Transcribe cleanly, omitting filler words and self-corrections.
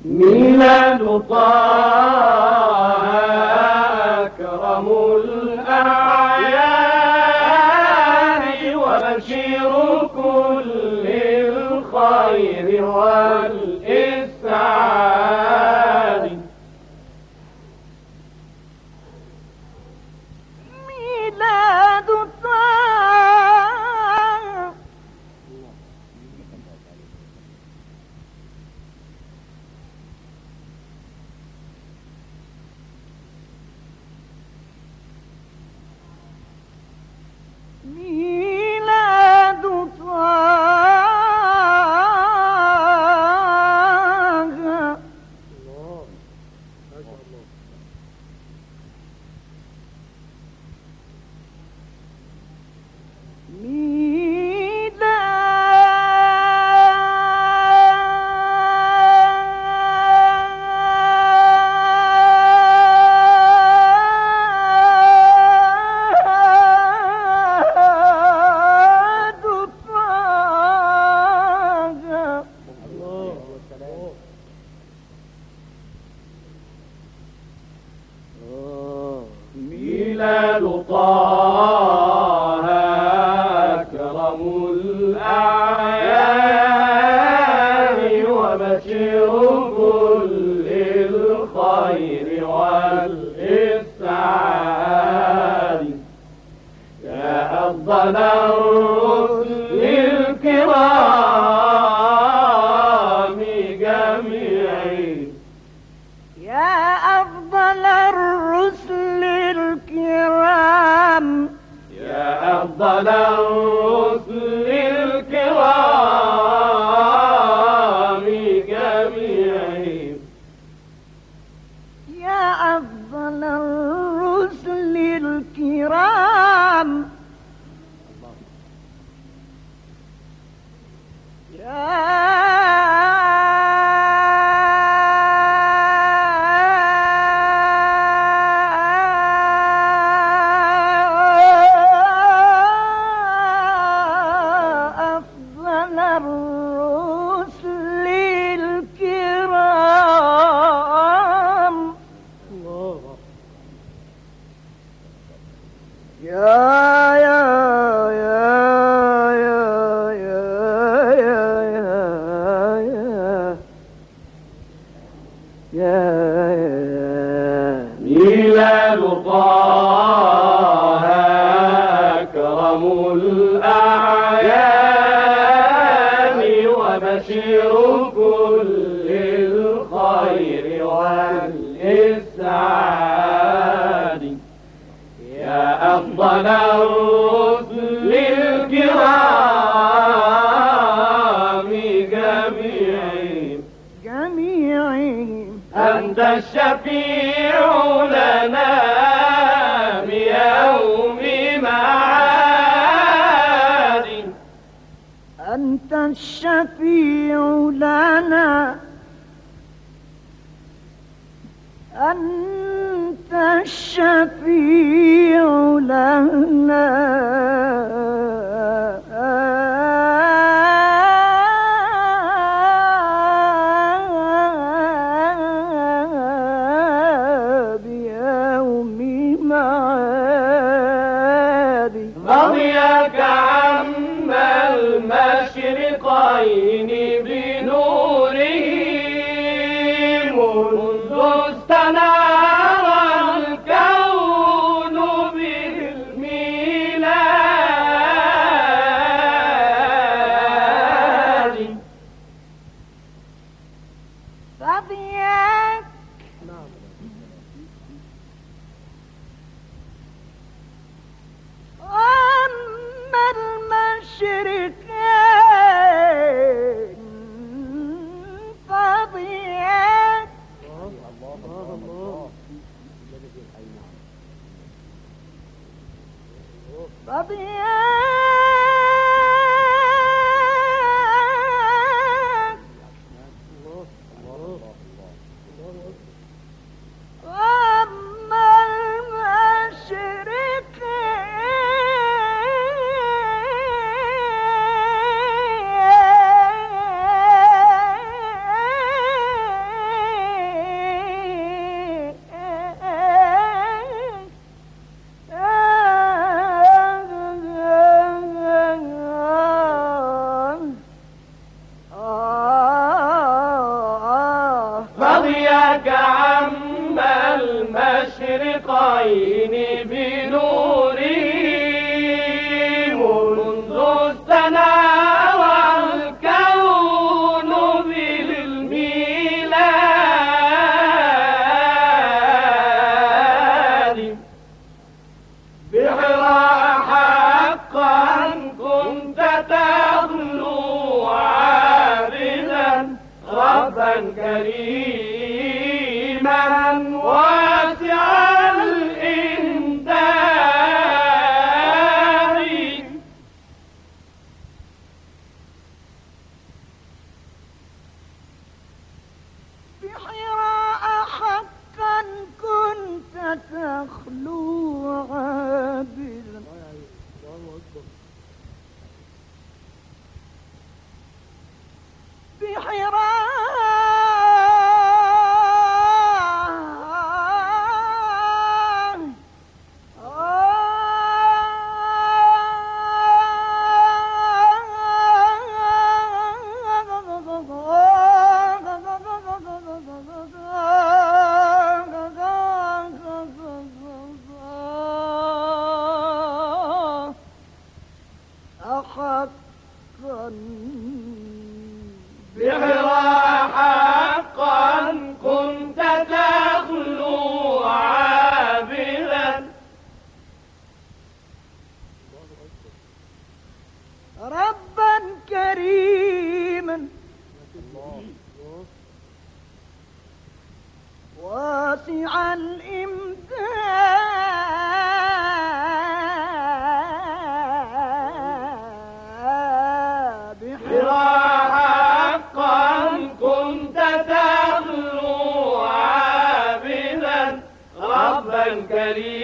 ميلاد طه أكرم الأعياد وبشير كل الخير والإسعاد. ميلاد طه ميلاد طه ميلاد طه ميلاد طه أكرم الأعياد وبشير كل الخير والإسعاد. يا أفضل الرسل الكرام جميعهم، يا أفضل الرسل الكرام يا أفضل الرسل الكرام جميعهم، يا أفضل الرسل الكرام أفضل الرسل الكرام ميلاد طه أكرم الأعيان وبشير كل الخير والإسعاد. يا أفضل الرسل الكرام جميعهم أنت الشفيع لنا بيوم معاد. أنت الشفيع لنا أنت الشفيع لنا بيوم معاد. رضيك عم المشرقين بنوره منذ استنار الكون بالميلاد. رضيك أما المشرقين فضيك أما المشرقين وضيك عم المشرقين بنوره منذ استنار الكون بالميلاد بحراء حقا كنت تخلو عابدا ربا كريما واسع الإمداد بحراء حقا كنت تخلو عابدا حقا بحراء حقا كنت تخلو عابدا ربا كريما واسع الإمداد بحراء حقا كنت تخلو عابدا ربا كريما